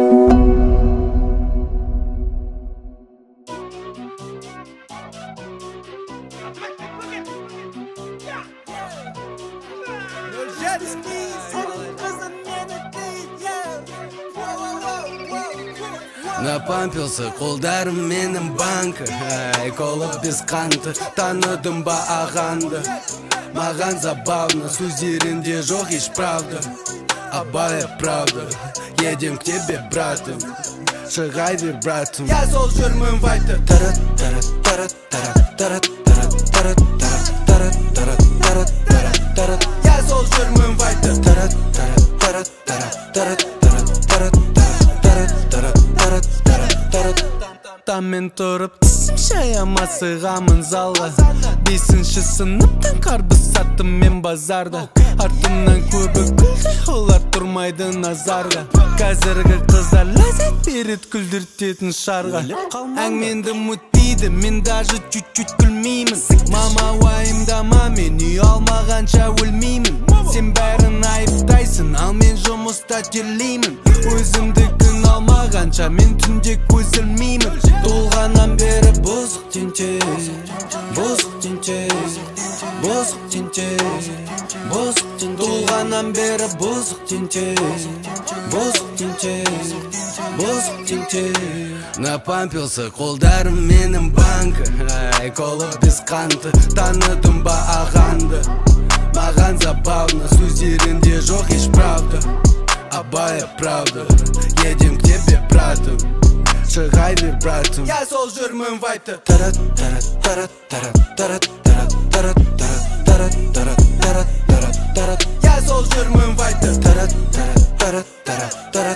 Напампился қолдарым менің банка Колып без қанты, таныдым ба ағанды. Маған забавно, сөздерінде жоқ еш правда. Абая правда, едем к тебе, братым. Шығай бер, братым. Я сол жүрмін вайта. Я сол жүрмін вайта. Таммен тұрып тісім шаяма сығамын залға. 5-ші сыныптан қарды саттым мен базарда. Артымнан көбі күлді, олар тұрмайды назарға. Қазіргі қыздар ләззат берет күлдіртетін шарға. Әңменді мүтпейді, мен даже чуть-чуть күлмеймін. Мама уайымдама, мен үй алмағанша өлмеймін. Сен бәрін айыптайсың, ал мен жұмыста терлеймін. Өзімді күн алмағанша мен түнде көз ілмеймін. Толғаннан бері бозық тентек, бозық тентек, бозық тентек, бозық тентек. Толғаннан бері бозық тентек, бозық тентек, бозық тентек. Напампился қолдарым менің банка, колып без қанты, таныдым ба ағанды. Маған забавно, сөздерінде жоқ еш правда. Абая правда, едем к тебе, братым. Шығай бер, братым. Я сол жүрмін вайта. Я сол жүрмін вайта.